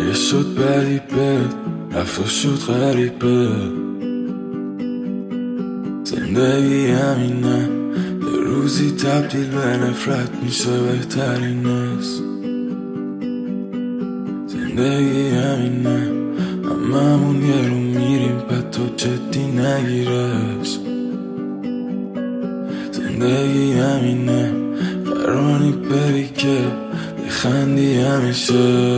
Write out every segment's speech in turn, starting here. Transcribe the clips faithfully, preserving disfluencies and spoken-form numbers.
اگه شد بریبه رفت شد غریبه، زندگی همینه، یه روزی تبدیل به نفرت میشه بهترین است. زندگی همینه، هممون یه رو میریم بعد تو جدی نگیرش. زندگی همینه، قراری بری که بخندی همیشه.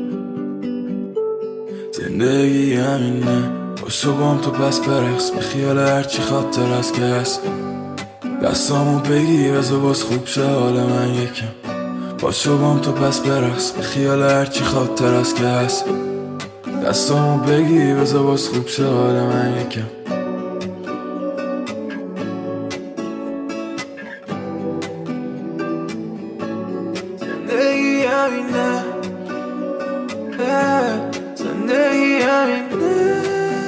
زندگی همینه، باشو بام تو پس برقص، به خیال هرچی خاطر از که هست. دستامو بگی بذار باز خوب شه حال من یکم. باشو بام تو پس برقص، به خیال هرچی خاطر از که هست. دستامو بگی بذار باز خوب شه حال من یکم. زندگی همینه، زندگی همینه.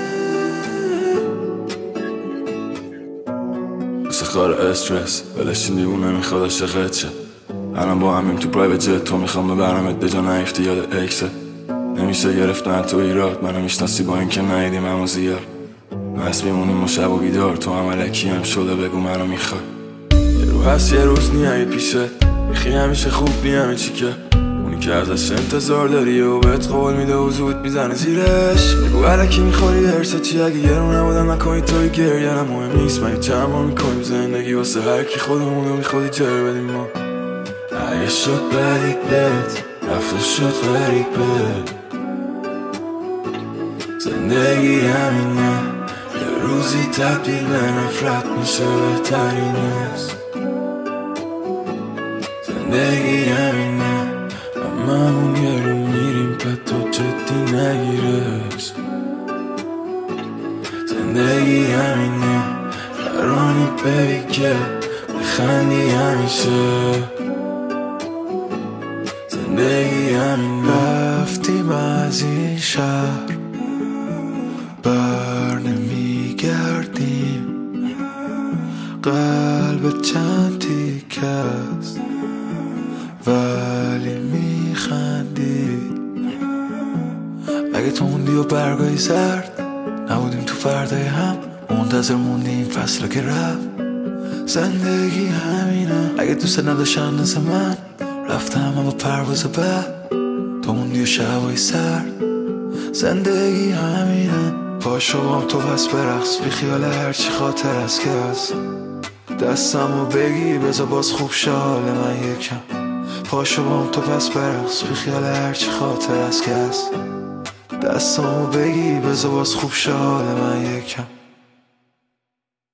مثل خار استرس ولشی دیوونه میخواد عاشقت شه. الان با همیم تو پرایوت جت، تو میخوام ببرمت به جا نیفتی یاد اکست. نمیشه گرفتن تو ایراد، منو میشناسی با اینکه ندیدیم اما زیاد. مست میمونیم ما شب و بیدار، تو هم علکی هم شده بگو منو میخوای. یه رو هست یه روز نیایی پیشت، میخی همیشه خوب نیمه چی که اونی که ازش انتظار داری و بهت قول میده و زود میزنه زیرش. بگو علکی میخوری درسه چی، اگه یه رو نبودم نکنی توی گریه هم مهم نیست. من چند ما میکنیم زندگی واسه هر کی خودمونو میخوادی جر بدیم ما. اگه شد بریبت رفت شد غریبه، زندگی همینه، یه روزی تبدیل به نفرت میشه بهترین است. زندگی همینه، هممون یه رو میریم بعد تو جدی نگیرش. زندگی همینه، قراری بری که بخندی همیشه. زندگی همینه. رفتیم از این شهر بر نمیگردیم، قلب چند تیکه است ولی میخندی. اگه تو موندی و برگای زرد نبودیم تو فردای هم، منتظر موندیم فصل که رفت. زندگی همینه، اگه دوست نداشتن مثل من رفتم اما پرواز بعد، تو موندی و شبای سرد. زندگی همینه، پاشو بام تو پس برقص، بی خیال هرچی خاطر از که هست. دستمو بگی بذار باز خوب شه حال من یکم. پاشو بام تو پس برقص، بی خیال هرچی خاطر از که هست. دستمو بگی بذار باز خوب شه حال من یکم.